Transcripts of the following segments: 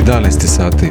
11 sati.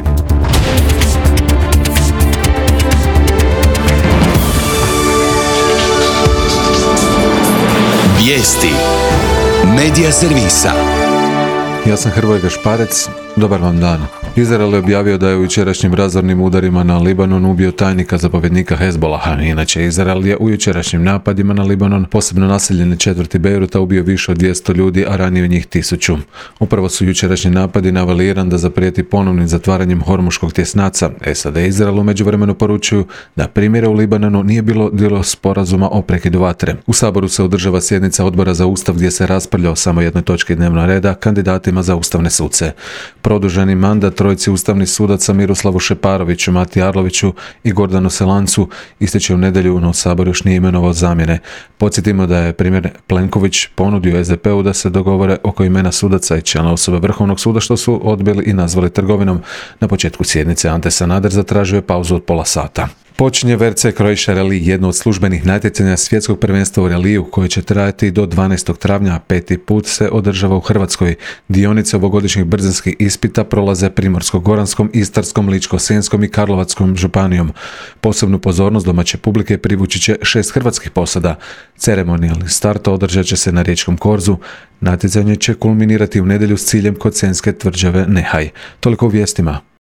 Vijesti Medija servisa. Ja sam Hrvoje Gašparec, dobar vam dan. Izrael je objavio da je u jučerašnjim razornim udarima na Libanon ubio tajnika zapovjednika Hezbolaha. Inače, Izrael je u jučerašnjim napadima na Libanon, posebno naseljene četvrti Bejruta, ubio više od 200 ljudi, a ranio njih 1000. Upravo su jučerašnji napadi naveli Iran da zaprijeti ponovnim zatvaranjem Hormuškog tjesnaca. SAD i Izrael u međuvremenu poručuju da primjera u Libanonu nije bilo sporazuma o prekidu vatre. U Saboru se održava sjednica Odbora za Ustav gdje se raspravlja o samo jednoj točki dnevnog reda, kandidatima za ustavne suce. Produženi mandat trojici ustavnih sudaca Miroslavu Šeparoviću, Mati Arloviću i Gordanu Selancu ističe u nedjelju, no Sabor još nije imenovao zamjene. Podsjetimo da je premijer Plenković ponudio SDP-u da se dogovore oko imena sudaca i člana osobe Vrhovnog suda, što su odbili i nazvali trgovinom. Na početku sjednice Ante Sanader zatražio je pauzu od pola sata. Počinje WRC Croatia Rally, jedno od službenih natjecanja svjetskog prvenstva u reliju koje će trajati do 12. travnja, a 5. put se održava u Hrvatskoj. Dionice ovogodišnjih brzinskih ispita prolaze Primorsko-goranskom, Istarskom, Ličko-senjskom i Karlovačkom županijom. Posebnu pozornost domaće publike privući će 6 hrvatskih posada. Ceremonijalni start održat će se na riječkom korzu. Natjecanje će kulminirati u nedjelju s ciljem kod senjske tvrđave Nehaj. Toliko u vijestima.